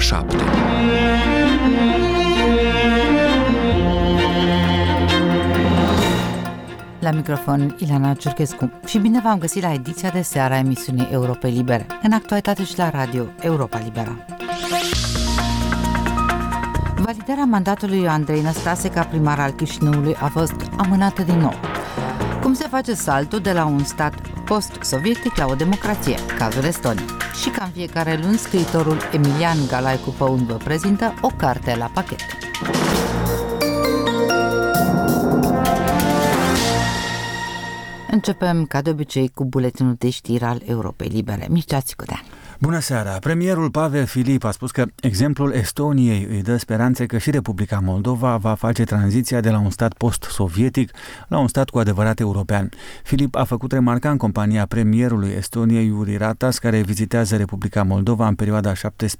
7. La microfon, Ileana Ciurchescu. Și bine v-am găsit la ediția de seară a emisiunii Europei Libere, în actualitate și la radio Europa Libera. Validarea mandatului lui Andrei Năstase ca primar al Chișinăului a fost amânată din nou. Cum se face saltul de la un stat post-sovietic la o democrație, cazul Estoniei. Și ca în fiecare luni, scriitorul Emilian Galaicu Păun vă prezintă o carte la pachet. Începem, ca de obicei, cu buletinul de știri al Europei Libere. Mircea Țicudean. Bună seara! Premierul Pavel Filip a spus că exemplul Estoniei îi dă speranțe că și Republica Moldova va face tranziția de la un stat post-sovietic la un stat cu adevărat european. Filip a făcut remarca în compania premierului Estoniei, Jüri Ratas, care vizitează Republica Moldova în perioada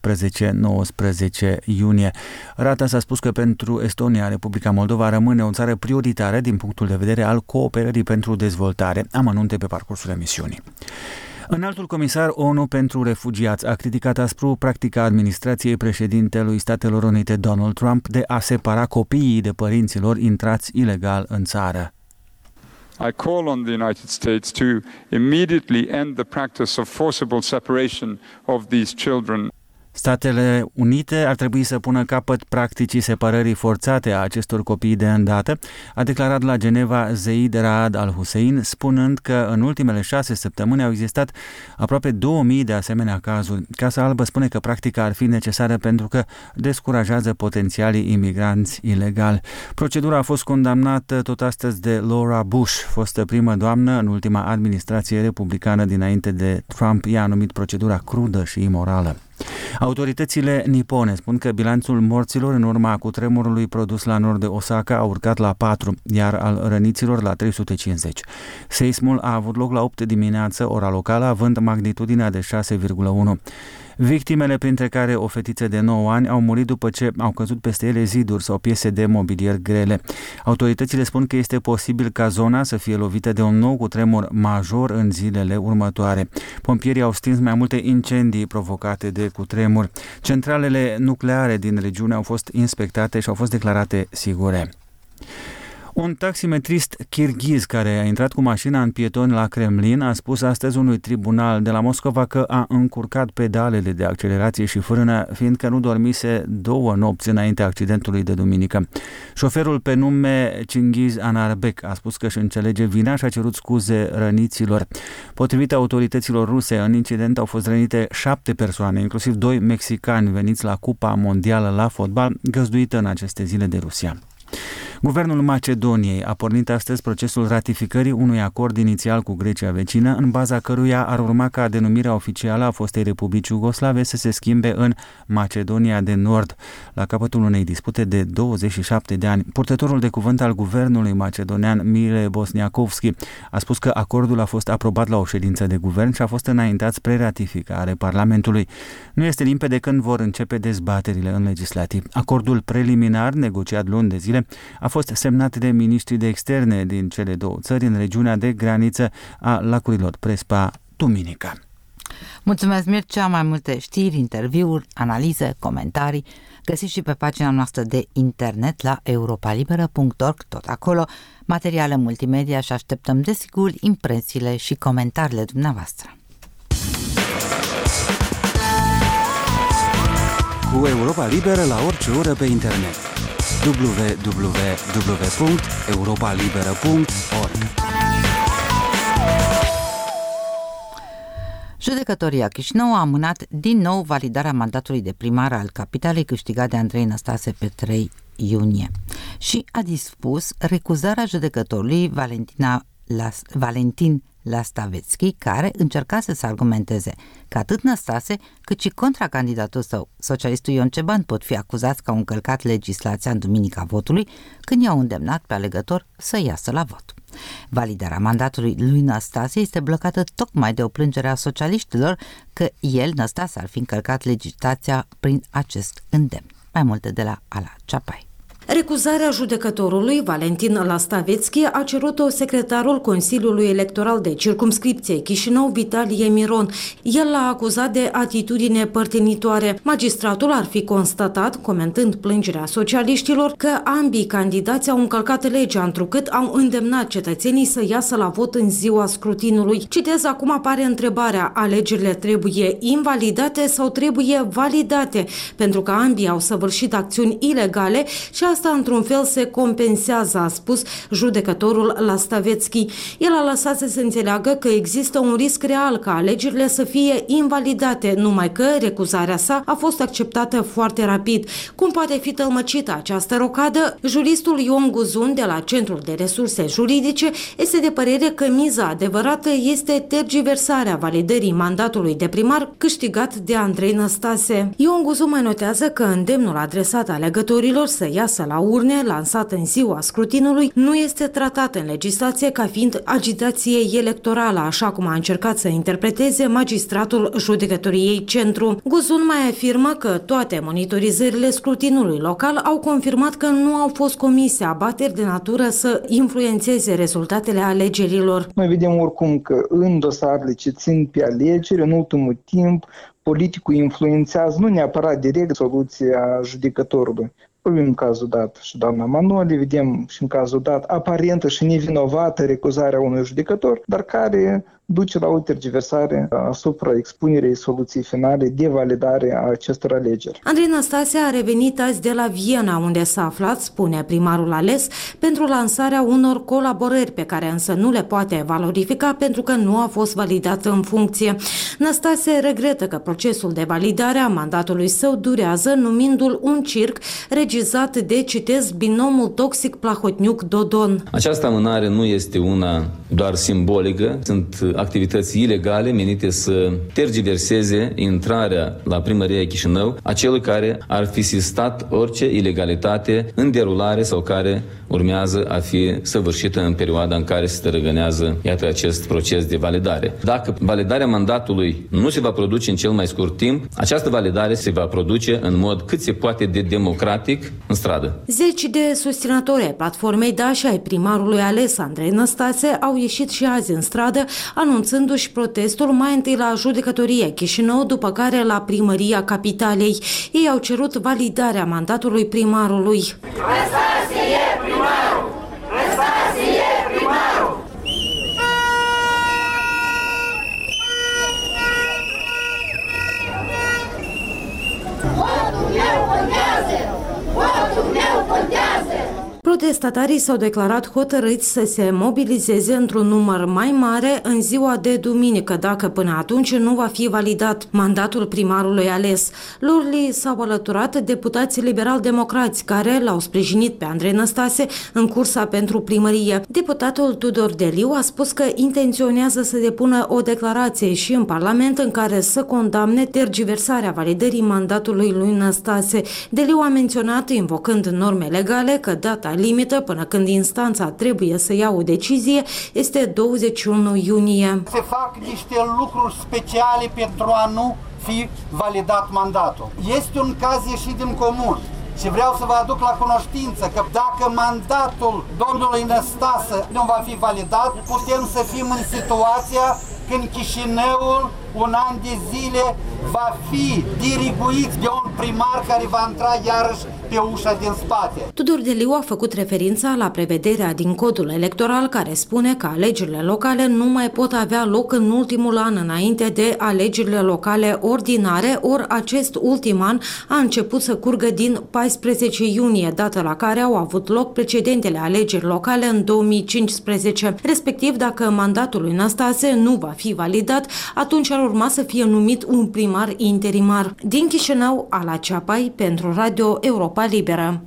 17-19 iunie. Ratas a spus că pentru Estonia, Republica Moldova rămâne o țară prioritară din punctul de vedere al cooperării pentru dezvoltare. Amănunte pe parcursul emisiunii. Înaltul comisar ONU pentru refugiați a criticat aspru practica administrației președintelui Statelor Unite Donald Trump de a separa copiii de părinților intrați ilegal în țară. I call on the United States to immediately end the practice of forcible separation of these children. Statele Unite ar trebui să pună capăt practicii separării forțate a acestor copii de îndată, a declarat la Geneva Zeid Raad al-Hussein, spunând că în ultimele 6 săptămâni au existat aproape 2000 de asemenea cazuri. Casa Albă spune că practica ar fi necesară pentru că descurajează potențialii imigranți ilegali. Procedura a fost condamnată tot astăzi de Laura Bush, fostă primă doamnă în ultima administrație republicană dinainte de Trump. Ea a numit procedura crudă și imorală. Autoritățile nipone spun că bilanțul morților în urma cutremurului produs la nord de Osaka a urcat la 4, iar al răniților la 350. Seismul a avut loc la 8 dimineață, ora locală, având magnitudinea de 6,1. Victimele, printre care o fetiță de 9 ani, au murit după ce au căzut peste ele ziduri sau piese de mobilier grele. Autoritățile spun că este posibil ca zona să fie lovită de un nou cutremur major în zilele următoare. Pompierii au stins mai multe incendii provocate de cutremur. Centralele nucleare din regiune au fost inspectate și au fost declarate sigure. Un taximetrist kirghiz care a intrat cu mașina în pietoni la Kremlin a spus astăzi unui tribunal de la Moscova că a încurcat pedalele de accelerație și frână, fiindcă nu dormise 2 nopți înaintea accidentului de duminică. Șoferul pe nume Cinghiz Anarbek a spus că își înțelege vina și a cerut scuze răniților. Potrivit autorităților ruse, în incident au fost rănite 7 persoane, inclusiv 2 mexicani veniți la Cupa Mondială la fotbal, găzduită în aceste zile de Rusia. Guvernul Macedoniei a pornit astăzi procesul ratificării unui acord inițial cu Grecia vecină, în baza căruia ar urma ca denumirea oficială a fostei Republici Iugoslave să se schimbe în Macedonia de Nord, la capătul unei dispute de 27 de ani. Purtătorul de cuvânt al guvernului macedonian, Mile Bosniakovski, a spus că acordul a fost aprobat la o ședință de guvern și a fost înaintat spre ratificare Parlamentului. Nu este limpede când vor începe dezbaterile în legislativ. Acordul preliminar, negociat luni de zile, a fost semnat de miniștrii de externe din cele 2 țări în regiunea de graniță a lacurilor Prespa, duminică. Mulțumesc, Mircea. Mai multe știri, interviuri, analize, comentarii găsiți și pe pagina noastră de internet la europalibera.org, tot acolo, materiale multimedia și așteptăm desigur impresiile și comentariile dumneavoastră. Cu Europa Liberă la orice oră pe internet. www.europalibera.org. Judecătoria Chișinău a amânat din nou validarea mandatului de primar al capitalei câștigat de Andrei Năstase pe 3 iunie și a dispus recuzarea judecătorului Valentin Lastavetski, care încercase să argumenteze că atât Năstase cât și contracandidatul său, socialistul Ion Ceban, pot fi acuzați că au încălcat legislația în duminica votului, când i-au îndemnat pe alegători să iasă la vot. Validarea mandatului lui Năstase este blocată tocmai de o plângere a socialiștilor că el, Năstase, ar fi încălcat legislația prin acest îndemn. Mai multe de la Ala Ceapai. Recuzarea judecătorului Valentin Lastavetski a cerut-o secretarul Consiliului Electoral de Circumscripție Chișinău, Vitalie Miron. El l-a acuzat de atitudine părtinitoare. Magistratul ar fi constatat, comentând plângerea socialiștilor, că ambii candidați au încălcat legea, întrucât au îndemnat cetățenii să iasă la vot în ziua scrutinului. Citez, acum apare întrebarea: alegerile trebuie invalidate sau trebuie validate? Pentru că ambii au săvârșit acțiuni ilegale și asta într-un fel se compensează, a spus judecătorul Lastavetski. El a lăsat să se înțeleagă că există un risc real ca alegerile să fie invalidate, numai că recuzarea sa a fost acceptată foarte rapid. Cum poate fi tălmăcită această rocadă? Juristul Ion Guzun de la Centrul de Resurse Juridice este de părere că miza adevărată este tergiversarea validării mandatului de primar câștigat de Andrei Năstase. Ion Guzun mai notează că îndemnul adresat alegătorilor să iasă la urne, lansat în ziua scrutinului, nu este tratat în legislație ca fiind agitație electorală, așa cum a încercat să interpreteze magistratul judecătoriei Centru. Guzun mai afirmă că toate monitorizările scrutinului local au confirmat că nu au fost comise abateri de natură să influențeze rezultatele alegerilor. Noi vedem oricum că în dosarele ce țin pe alegeri, în ultimul timp, politicul influențează nu neapărat direct soluția judecătorului. Vorbim în cazul dat și doamna Manoli, vedem și în cazul dat aparentă și nevinovată recuzarea unui judecător, dar care duce la o tergiversare asupra expunerii soluției finale de validare a acestor alegeri. Andrei Năstase a revenit azi de la Viena, unde s-a aflat, spune primarul ales, pentru lansarea unor colaborări pe care însă nu le poate valorifica pentru că nu a fost validat în funcție. Năstase regretă că procesul de validare a mandatului său durează, numindu-l un circ regizat de, citez, binomul toxic Plahotniuc-Dodon. Această amânare nu este una doar simbolică, sunt activități ilegale menite să tergiverseze intrarea la primăria Chișinău a celui care ar fi sistat orice ilegalitate în derulare sau care urmează a fi săvârșită în perioada în care se tărăgânează, iată, acest proces de validare. Dacă validarea mandatului nu se va produce în cel mai scurt timp, această validare se va produce în mod cât se poate de democratic în stradă. Zeci de susținători ai platformei Da și ai primarului ales Andrei Năstase au ieșit și azi în stradă, anunțându-și protestul mai întâi la judecătoria Chișinău, după care la primăria capitalei. Ei au cerut validarea mandatului primarului. Năstase e primarul! Năstase e primarul! Votul meu contează! Votul meu contează! Protestatarii s-au declarat hotărâți să se mobilizeze într-un număr mai mare în ziua de duminică, dacă până atunci nu va fi validat mandatul primarului ales. Lor li s-au alăturat deputații liberal-democrați care l-au sprijinit pe Andrei Năstase în cursa pentru primărie. Deputatul Tudor Deliu a spus că intenționează să depună o declarație și în Parlament în care să condamne tergiversarea validării mandatului lui Năstase. Deliu a menționat, invocând norme legale, că data limită până când instanța trebuie să ia o decizie este 21 iunie. Se fac niște lucruri speciale pentru a nu fi validat mandatul. Este un caz ieșit din comun și vreau să vă aduc la cunoștință că dacă mandatul domnului Năstase nu va fi validat, putem să fim în situația când Chișinăul un an de zile va fi diriguit de un primar care va intra iarăși pe ușa din spate. Tudor Deliu a făcut referința la prevederea din codul electoral care spune că alegerile locale nu mai pot avea loc în ultimul an înainte de alegerile locale ordinare, ori acest ultim an a început să curgă din 14 iunie, dată la care au avut loc precedentele alegeri locale în 2015. Respectiv, dacă mandatul lui Năstase nu va fi validat, atunci ar urma să fie numit un primar interimar. Din Chișinău, Ala Ceapai, pentru Radio Europa Liberă.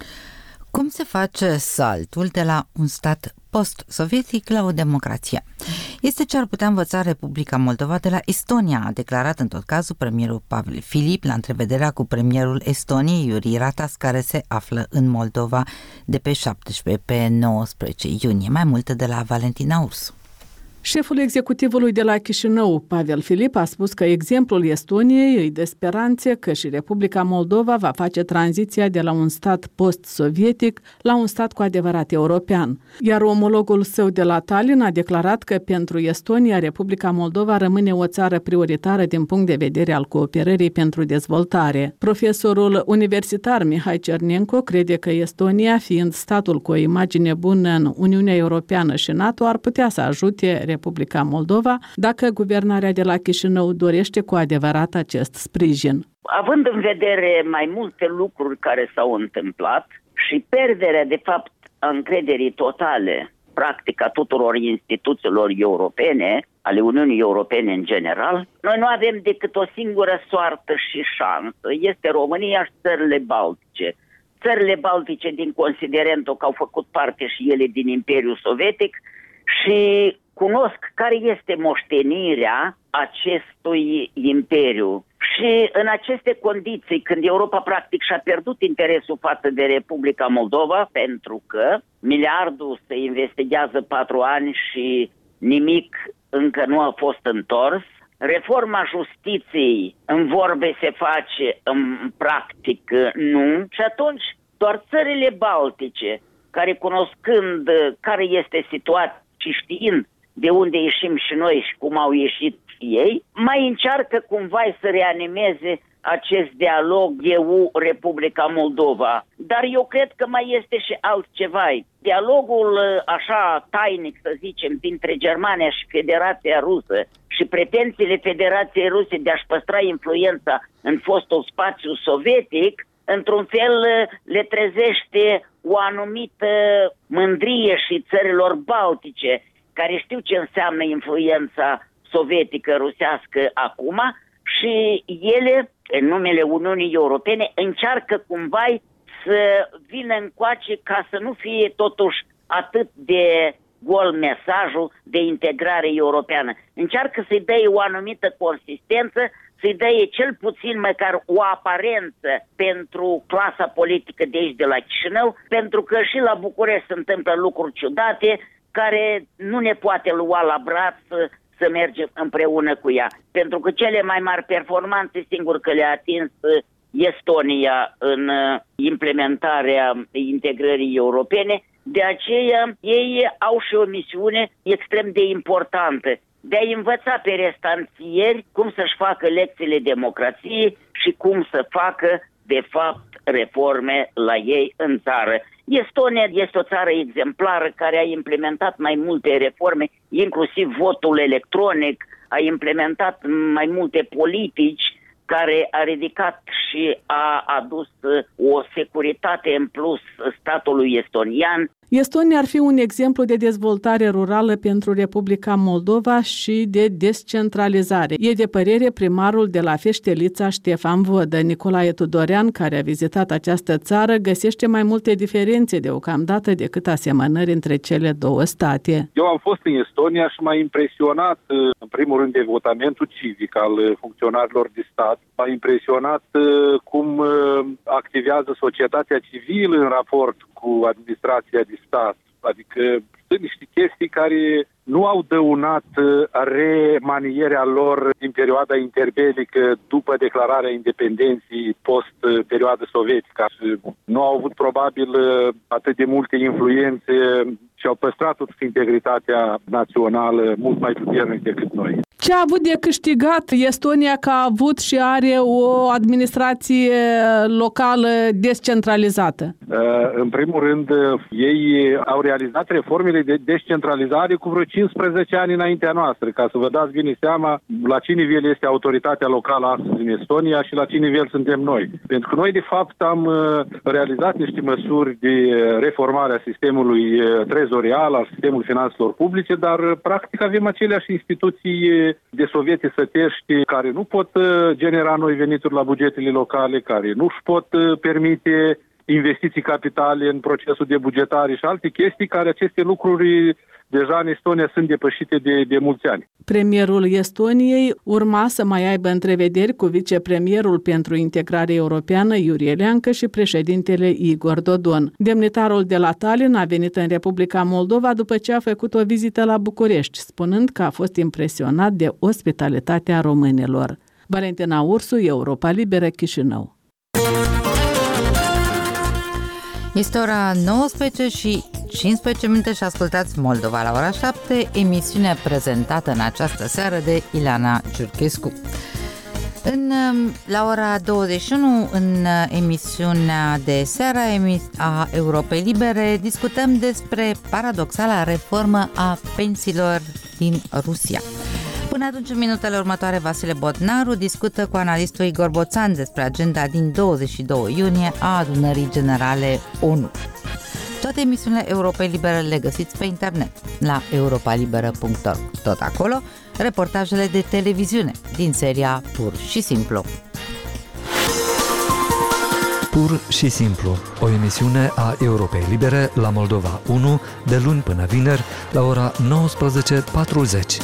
Cum se face saltul de la un stat post-sovietic la o democrație? Este ce ar putea învăța Republica Moldova de la Estonia, a declarat în tot cazul premierul Pavel Filip la întrevederea cu premierul Estoniei Jüri Ratas, care se află în Moldova de pe 17 pe 19 iunie. Mai multe de la Valentina Ursu. Șeful executivului de la Chișinău, Pavel Filip, a spus că exemplul Estoniei îi dă speranțe că și Republica Moldova va face tranziția de la un stat post-sovietic la un stat cu adevărat european. Iar omologul său de la Tallinn a declarat că pentru Estonia, Republica Moldova rămâne o țară prioritară din punct de vedere al cooperării pentru dezvoltare. Profesorul universitar Mihai Cernenco crede că Estonia, fiind statul cu o imagine bună în Uniunea Europeană și NATO, ar putea să ajute Republica Moldova dacă guvernarea de la Chișinău dorește cu adevărat acest sprijin. Având în vedere mai multe lucruri care s-au întâmplat și pierderea de fapt a încrederii totale practic a tuturor instituțiilor europene, ale Uniunii Europene în general, noi nu avem decât o singură soartă și șansă. Este România și țările Baltice. Țările Baltice din considerentul că au făcut parte și ele din Imperiul Sovietic și cunosc care este moștenirea acestui imperiu. Și în aceste condiții, când Europa practic și-a pierdut interesul față de Republica Moldova, pentru că miliardul se investigează 4 ani și nimic încă nu a fost întors, reforma justiției în vorbe se face, în practic nu, și atunci doar țările Baltice, care cunoscând care este situația și știind de unde ieșim și noi și cum au ieșit ei, mai încearcă cumva să reanimeze acest dialog EU-Republica Moldova. Dar eu cred că mai este și altceva. Dialogul așa tainic, să zicem, dintre Germania și Federația Rusă și pretențiile Federației Ruse de a-și păstra influența în fostul spațiu sovietic, într-un fel le trezește o anumită mândrie și țărilor baltice, care știu ce înseamnă influența sovietică rusească acum și ele, în numele Uniunii Europene, încearcă cumva să vină încoace ca să nu fie totuși atât de gol mesajul de integrare europeană. Încearcă să-i dea o anumită consistență, să-i dea cel puțin măcar o aparență pentru clasa politică de aici, de la Chișinău, pentru că și la București se întâmplă lucruri ciudate care nu ne poate lua la braț să mergem împreună cu ea. Pentru că cele mai mari performanțe, singur că le-a atins Estonia în implementarea integrării europene, de aceea ei au și o misiune extrem de importantă, de a învăța pe restanțieri cum să-și facă lecțiile democrației și cum să facă, de fapt, reforme la ei în țară. Estonia este o țară exemplară care a implementat mai multe reforme, inclusiv votul electronic, a implementat mai multe politici care a ridicat și a adus o securitate în plus statului estonian. Estonia ar fi un exemplu de dezvoltare rurală pentru Republica Moldova și de descentralizare. E de părere primarul de la Feștelița, Ștefan Vodă. Nicolae Tudorean, care a vizitat această țară, găsește mai multe diferențe deocamdată decât asemănări între cele două state. Eu am fost în Estonia și m-a impresionat, în primul rând, devotamentul civic al funcționarilor de stat. M-a impresionat cum activează societatea civilă în raport cu administrația de stat. Adică sunt niște chestii care nu au dăunat remanierea lor din perioada interbelică după declararea independenței post-perioadă sovietică. Nu au avut probabil atât de multe influențe și au păstrat totuși integritatea națională mult mai puternic decât noi. Ce a avut de câștigat Estonia că a avut și are o administrație locală descentralizată? În primul rând, ei au realizat reformele de descentralizare cu vreo 15 ani înaintea noastră, ca să vă dați bine seama la ce nivel este autoritatea locală astăzi în Estonia și la ce nivel suntem noi. Pentru că noi, de fapt, am realizat niște măsuri de reformare a sistemului trezorial, al sistemului finanțelor publice, dar, practic, avem aceleași instituții de sovieti sătești care nu pot genera noi venituri la bugetele locale, care nu își pot permite investiții capitale în procesul de bugetare și alte chestii, care aceste lucruri deja în Estonia sunt depășite de mulți ani. Premierul Estoniei urma să mai aibă întrevederi cu vicepremierul pentru integrare europeană Iuri Eleancă și președintele Igor Dodon. Demnitarul de la Tallinn a venit în Republica Moldova după ce a făcut o vizită la București, spunând că a fost impresionat de ospitalitatea românilor. Valentina Ursu, Europa Liberă, Chișinău. Este ora 19 și 15 minute și ascultați Moldova la ora 7, emisiune prezentată în această seară de Ileana Ciurchescu. La ora 21, în emisiunea de seară a Europei Libere, discutăm despre paradoxala reformă a pensiilor din Rusia. Până atunci, în minutele următoare, Vasile Bodnaru discută cu analistul Igor Boțan despre agenda din 22 iunie a Adunării Generale ONU. Toate emisiunile Europei Libere le găsiți pe internet, la europalibera.org. Tot acolo, reportajele de televiziune din seria Pur și Simplu. Pur și Simplu, o emisiune a Europei Libere la Moldova 1, de luni până vineri, la ora 19:40.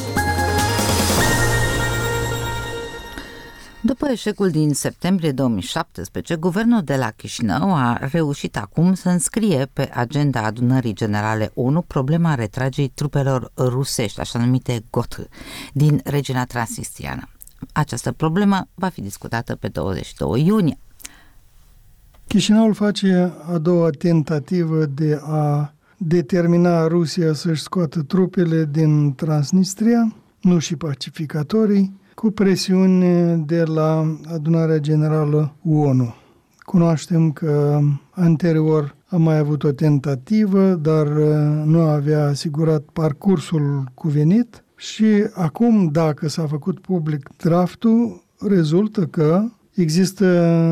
După eșecul din septembrie 2017, guvernul de la Chișinău a reușit acum să înscrie pe agenda Adunării Generale ONU problema retragerii trupelor rusești, așa numite GOT, din regiunea transnistriană. Această problemă va fi discutată pe 22 iunie. Chișinăul face a doua tentativă de a determina Rusia să-și scoată trupele din Transnistria, nu și pacificatorii, cu presiuni de la Adunarea Generală ONU. Cunoaștem că anterior a mai avut o tentativă, dar nu avea asigurat parcursul cuvenit și acum, dacă s-a făcut public draftul, rezultă că există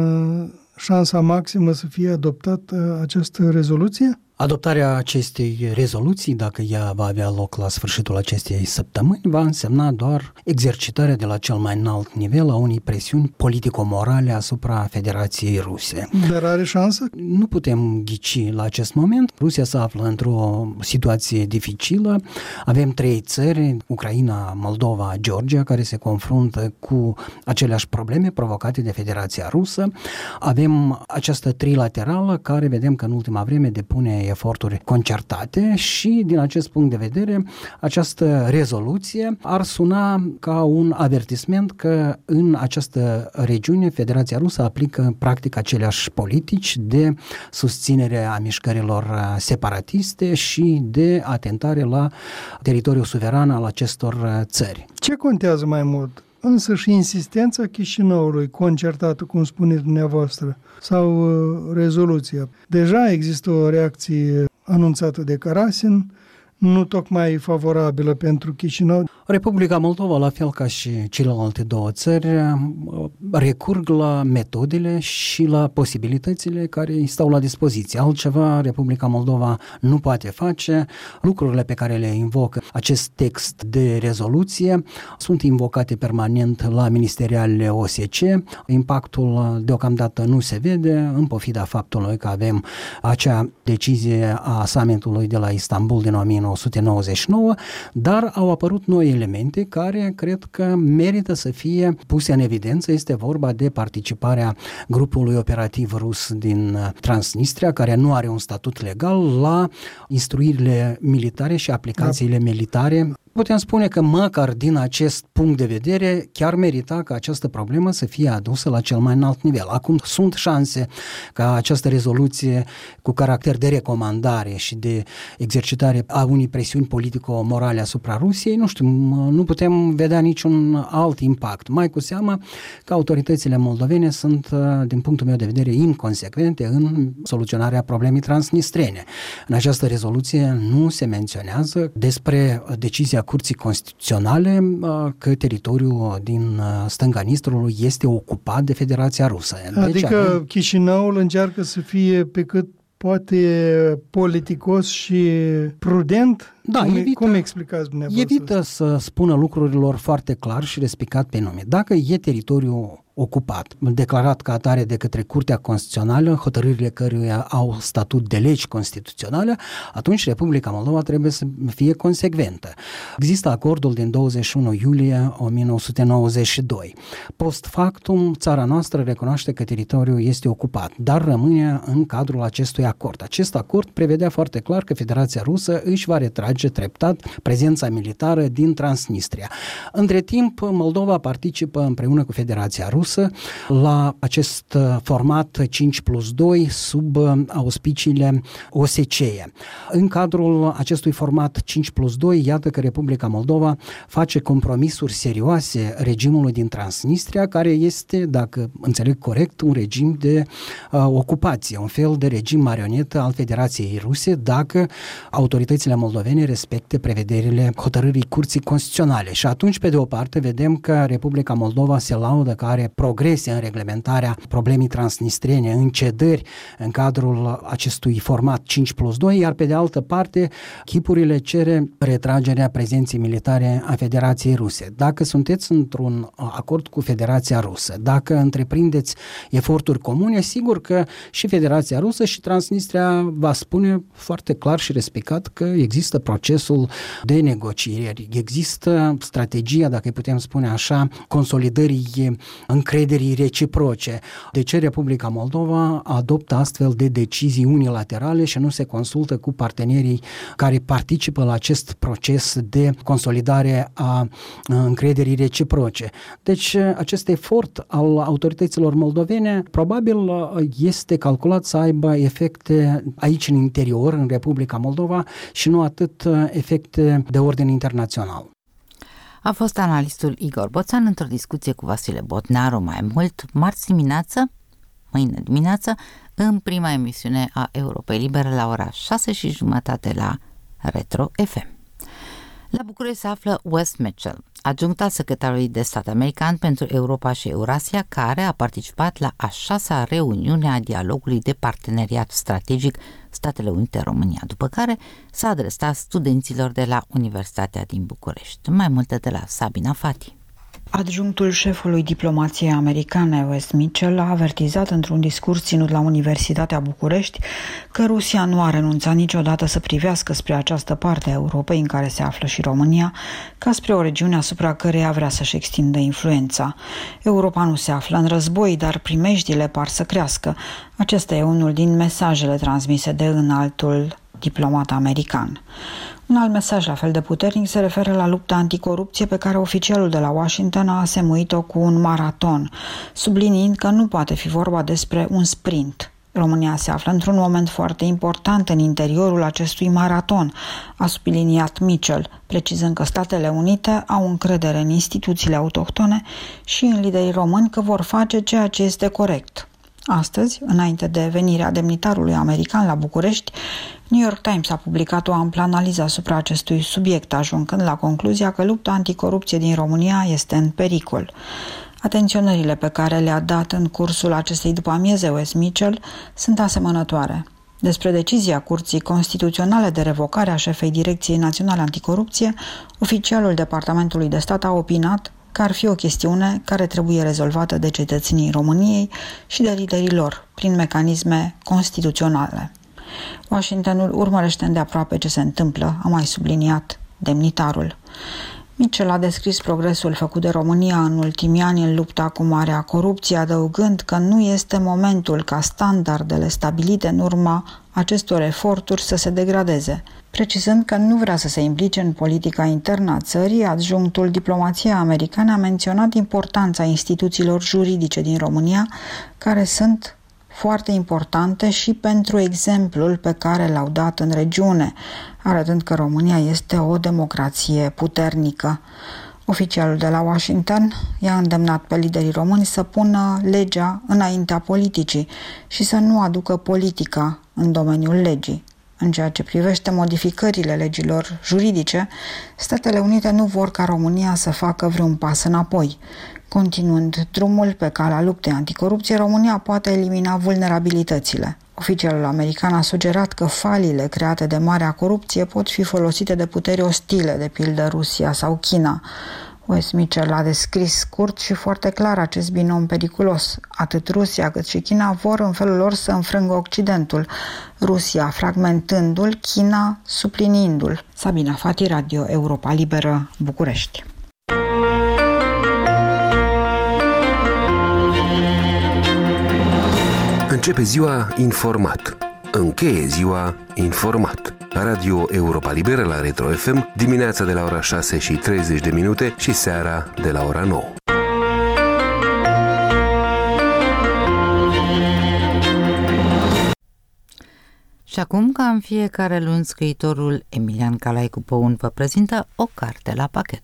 șansa maximă să fie adoptată această rezoluție? Adoptarea acestei rezoluții, dacă ea va avea loc la sfârșitul acestei săptămâni, va însemna doar exercitarea de la cel mai înalt nivel a unei presiuni politico-morale asupra Federației Ruse. Dar are șansă? Nu putem ghici la acest moment. Rusia se află într-o situație dificilă. Avem 3 țări, Ucraina, Moldova, Georgia, care se confruntă cu aceleași probleme provocate de Federația Rusă. Avem această trilaterală care vedem că în ultima vreme depune eforturi concertate și, din acest punct de vedere, această rezoluție ar suna ca un avertisment că în această regiune Federația Rusă aplică practic aceleași politici de susținere a mișcărilor separatiste și de atentare la teritoriul suveran al acestor țări. Ce contează mai mult? Însă și insistența Chișinăului, concertată, cum spuneți dumneavoastră, sau rezoluția. Deja există o reacție anunțată de Karasin, nu tocmai favorabilă pentru Chișinău. Republica Moldova, la fel ca și celelalte 2 țări, recurg la metodele și la posibilitățile care îi stau la dispoziție. Altceva Republica Moldova nu poate face. Lucrurile pe care le invocă acest text de rezoluție sunt invocate permanent la ministerialele OSCE. Impactul deocamdată nu se vede, în pofida faptului că avem acea decizie a summitului de la Istanbul din 1999, dar au apărut noi elemente care cred că merită să fie puse în evidență. Este vorba de participarea grupului operativ rus din Transnistria, care nu are un statut legal, la instruirile militare și aplicațiile militare. Putem spune că măcar din acest punct de vedere chiar merita ca această problemă să fie adusă la cel mai înalt nivel. Acum sunt șanse ca această rezoluție cu caracter de recomandare și de exercitare a unei presiuni politico-morale asupra Rusiei, nu știu, nu putem vedea niciun alt impact. Mai cu seamă că autoritățile moldovene sunt, din punctul meu de vedere, inconsecvente în soluționarea problemei transnistrene. În această rezoluție nu se menționează despre decizia Curții Constituționale că teritoriul din stânga Nistrului este ocupat de Federația Rusă. Adică Chișinăul încearcă să fie pe cât poate politicos și prudent? Da, cum explicați dumneavoastră? Evită să spună lucrurilor foarte clar și respicat pe nume. Dacă e teritoriul ocupat, declarat ca atare de către Curtea Constituțională, hotărârile căruia au statut de legi constituționale, atunci Republica Moldova trebuie să fie consecventă. Există acordul din 21 iulie 1992. Post factum, țara noastră recunoaște că teritoriul este ocupat, dar rămâne în cadrul acestui acord. Acest acord prevedea foarte clar că Federația Rusă își va retrage treptat prezența militară din Transnistria. Între timp, Moldova participă împreună cu Federația Rusă la acest format 5+2 sub auspiciile OSCE. În cadrul acestui format 5+2, iată că Republica Moldova face compromisuri serioase regimului din Transnistria, care este, dacă înțeleg corect, un regim de ocupație, un fel de regim marionetă al Federației Ruse, dacă autoritățile moldovene respecte prevederile hotărârii Curții Constituționale. Și atunci, pe de o parte, vedem că Republica Moldova se laudă că are progrese în reglementarea problemei transnistriene, în cedări în cadrul acestui format 5+2, iar pe de altă parte, chipurile cere retragerea prezenței militare a Federației Ruse. Dacă sunteți într-un acord cu Federația Rusă, dacă întreprindeți eforturi comune, sigur că și Federația Rusă și Transnistria va spune foarte clar și respicat că există procesul de negocieri, există strategia, dacă îi putem spune așa, consolidării încrederii reciproce. De ce Republica Moldova adoptă astfel de decizii unilaterale și nu se consultă cu partenerii care participă la acest proces de consolidare a încrederii reciproce? Deci acest efort al autorităților moldovene probabil este calculat să aibă efecte aici în interior, în Republica Moldova, și nu atât efecte de ordin internațional. A fost analistul Igor Boțan într-o discuție cu Vasile Botnaru. Mai mult, mâine dimineață, în prima emisiune a Europei Libere la ora 6:30 la Retro FM. La București se află Wes Mitchell, adjunct al secretarului de stat american pentru Europa și Eurasia, care a participat la a 6-a reuniune a dialogului de parteneriat strategic Statele Unite-România, după care s-a adresat studenților de la Universitatea din București. Mai multe de la Sabina Fati. Adjunctul șefului diplomației americane, Wes Mitchell, a avertizat într-un discurs ținut la Universitatea București că Rusia nu a renunțat niciodată să privească spre această parte a Europei în care se află și România, ca spre o regiune asupra căreia vrea să-și extindă influența. Europa nu se află în război, dar primejdile par să crească. Acesta e unul din mesajele transmise de înaltul diplomat american. Un alt mesaj la fel de puternic se referă la lupta anticorupție pe care oficialul de la Washington a asemuit-o cu un maraton, subliniind că nu poate fi vorba despre un sprint. România se află într-un moment foarte important în interiorul acestui maraton, a subliniat Mitchell, precizând că Statele Unite au încredere în instituțiile autohtone și în liderii români că vor face ceea ce este corect. Astăzi, înainte de venirea demnitarului american la București, New York Times a publicat o amplă analiză asupra acestui subiect, ajungând la concluzia că lupta anticorupție din România este în pericol. Atenționările pe care le-a dat în cursul acestei după-amieze Wes Mitchell sunt asemănătoare. Despre decizia Curții Constituționale de revocare a șefei Direcției Naționale Anticorupție, oficialul Departamentului de Stat a opinat că ar fi o chestiune care trebuie rezolvată de cetățenii României și de liderii lor, prin mecanisme constituționale. Washingtonul urmărește îndeaproape ce se întâmplă, a mai subliniat demnitarul. Mitchell a descris progresul făcut de România în ultimii ani în lupta cu marea corupție, adăugând că nu este momentul ca standardele stabilite în urma acestor eforturi să se degradeze. Precizând că nu vrea să se implice în politica internă a țării, adjunctul diplomației americane a menționat importanța instituțiilor juridice din România, care sunt foarte importante și pentru exemplul pe care l-au dat în regiune, arătând că România este o democrație puternică. Oficialul de la Washington i-a îndemnat pe liderii români să pună legea înaintea politicii și să nu aducă politica în domeniul legii. În ceea ce privește modificările legilor juridice, Statele Unite nu vor ca România să facă vreun pas înapoi. Continuând drumul pe calea luptei anticorupție, România poate elimina vulnerabilitățile. Oficialul american a sugerat că falile create de marea corupție pot fi folosite de puteri ostile, de pildă Rusia sau China. Wes Mitchell a descris scurt și foarte clar acest binom periculos. Atât Rusia cât și China vor în felul lor să înfrângă Occidentul, Rusia fragmentându-l, China suplinindu-l. Sabina Fati, Radio Europa Liberă, București. Începe ziua informat. Încheie ziua informat. Radio Europa Liberă la Retro FM, dimineața de la ora 6:30 și seara de la ora 9. Și acum, ca în fiecare luni, scriitorul Emilian Calaicu Păun vă prezintă o carte la pachet.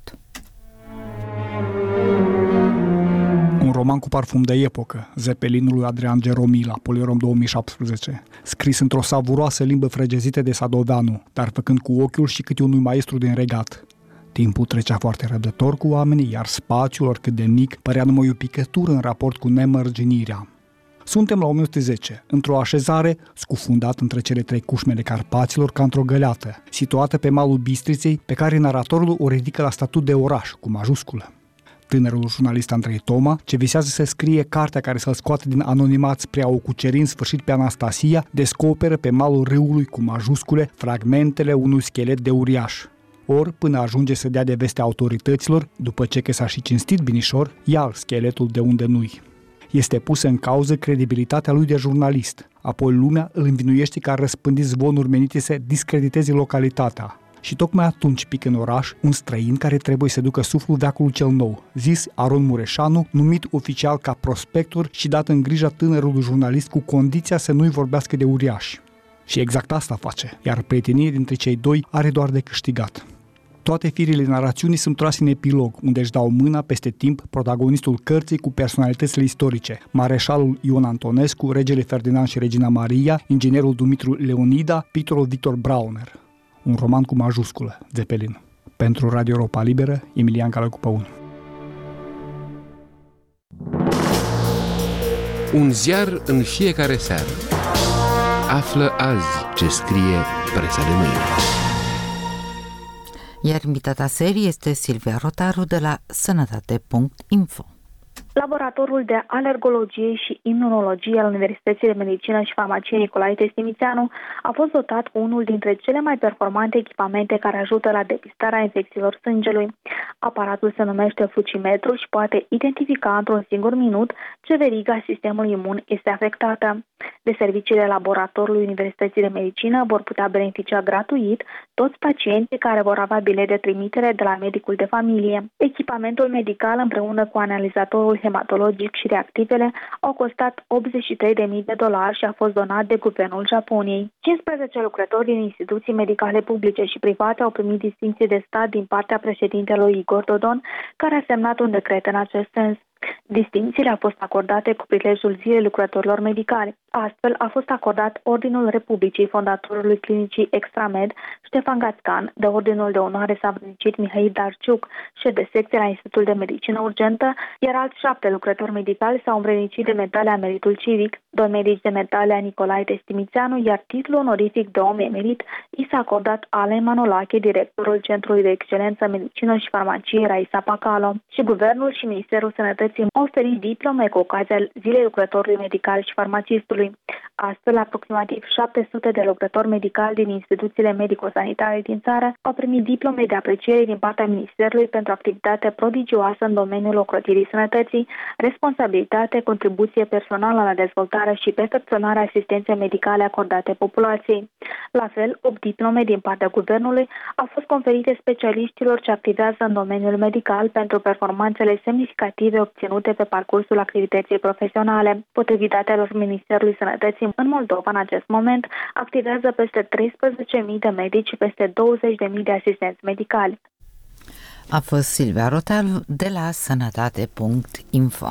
Un roman cu parfum de epocă, Zepelinul lui Adrian Geromila, Polirom 2017, scris într-o savuroasă limbă fregezită de Sadoveanu, dar făcând cu ochiul și câte unui maestru din regat. Timpul trecea foarte răbdător cu oamenii, iar spațiul, oricât de mic, părea numai o picătură în raport cu nemărginirea. Suntem la 1910, într-o așezare scufundat între cele trei cușmele Carpaților ca într-o găleată, situată pe malul Bistriței, pe care naratorul o ridică la statut de oraș, cu majusculă. Tânărul jurnalist Andrei Toma, ce visează să scrie cartea care să-l scoată din anonimat spre a o cuceri în sfârșit pe Anastasia, descoperă pe malul râului cu majuscule fragmentele unui schelet de uriaș. Ori, până ajunge să dea de veste autorităților, după ce că s-a și cinstit binișor, ia scheletul de unde nu-i. Este pusă în cauză credibilitatea lui de jurnalist. Apoi lumea îl învinuiește că a răspândit zvonuri menite să discrediteze localitatea. Și tocmai atunci pică în oraș un străin care trebuie să ducă suflul veacului cel nou, zis Aron Mureșanu, numit oficial ca prospector și dat în grija tânărului jurnalist cu condiția să nu-i vorbească de uriași. Și exact asta face, iar prietenia dintre cei doi are doar de câștigat. Toate firile narațiunii sunt trase în epilog, unde își dau mâna peste timp protagonistul cărții cu personalitățile istorice, mareșalul Ion Antonescu, regele Ferdinand și regina Maria, inginerul Dumitru Leonida, pictorul Victor Brauner. Un roman cu majusculă, Zeppelin. Pentru Radio Europa Liberă, Emilian Calaicu Păun. Un ziar în fiecare seară. Află azi ce scrie presa de mâine. Iar invitata serii este Silvia Rotaru de la sănătate.info. Laboratorul de alergologie și imunologie al Universității de Medicină și Farmacie Nicolae Testimițeanu a fost dotat cu unul dintre cele mai performante echipamente care ajută la depistarea infecțiilor sângelui. Aparatul se numește flucimetru și poate identifica într-un singur minut ce veriga sistemului imun este afectată. De serviciile laboratorului Universității de Medicină vor putea beneficia gratuit toți pacienții care vor avea bilet de trimitere de la medicul de familie. Echipamentul medical împreună cu analizatorul hematologic și reactivele au costat $83.000 și a fost donat de guvernul Japoniei. 15 lucrători din instituții medicale publice și private au primit distincții de stat din partea președintelui Igor Dodon, care a semnat un decret în acest sens. Distincțiile au fost acordate cu prilejul Zilei lucrătorilor medicali. Astfel a fost acordat Ordinul Republicii fondatorului Clinicii Extramed, Ștefan Gațcan, de Ordinul de Onoare s-a vrednicit Mihai Darciuc, șef de secție la Institutul de Medicină Urgentă, iar alți 7 lucrători medicali s-au învrednicit de medalia Meritul Civic, 2 medici de medalia Nicolae Testimițeanu, iar titlul onorific de om emerit i s-a acordat Alain Manolache, directorul Centrului de Excelență Medicină și Farmacie Raisa Pacalo. Și Guvernul și Ministerul Sănătății au oferit diplome cu ocazia Zilei lucrătorului medical și farmacistului. Astfel, aproximativ 700 de lucrători medicali din instituțiile medico-sanitare din țară au primit diplome de apreciere din partea Ministerului pentru activitate prodigioasă în domeniul ocrotirii sănătății, responsabilitate, contribuție personală la dezvoltare și perfecționarea asistenței medicale acordate populației. La fel, 8 diplome din partea Guvernului au fost conferite specialiștilor ce activează în domeniul medical pentru performanțele semnificative obținute pe parcursul activității profesionale. Potrivit datelor Ministerului Sănătății, în Moldova, în acest moment, activează peste 13.000 de medici și peste 20.000 de asistenți medicali. A fost Silvia Rotaru de la sănătate.info.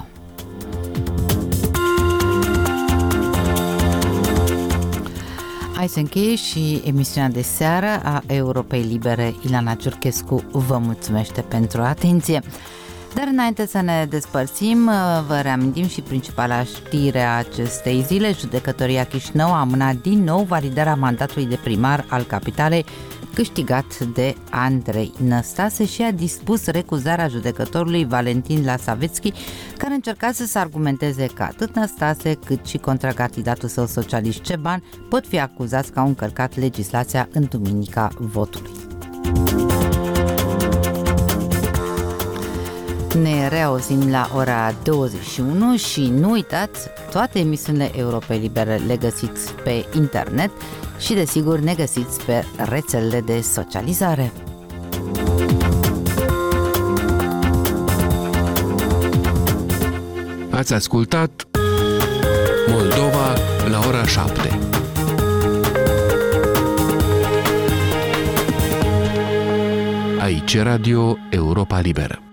Hai să încheie și emisiunea de seară a Europei Libere. Ilana Ciurchescu vă mulțumește pentru atenție. Dar înainte să ne despărțim, vă reamintim și principala știre a acestei zile. Judecătoria Chișinău a amânat din nou validarea mandatului de primar al capitalei câștigat de Andrei Năstase și a dispus recuzarea judecătorului Valentin Lasavetski, care încerca să se argumenteze că atât Năstase cât și contracandidatul său socialist Ceban pot fi acuzați că au încălcat legislația în duminica votului. Ne reauzim la ora 21 și nu uitați, toate emisiunile Europei Libere le găsiți pe internet și desigur ne găsiți pe rețelele de socializare. Ați ascultat Moldova la ora 7. Aici Radio Europa Liberă.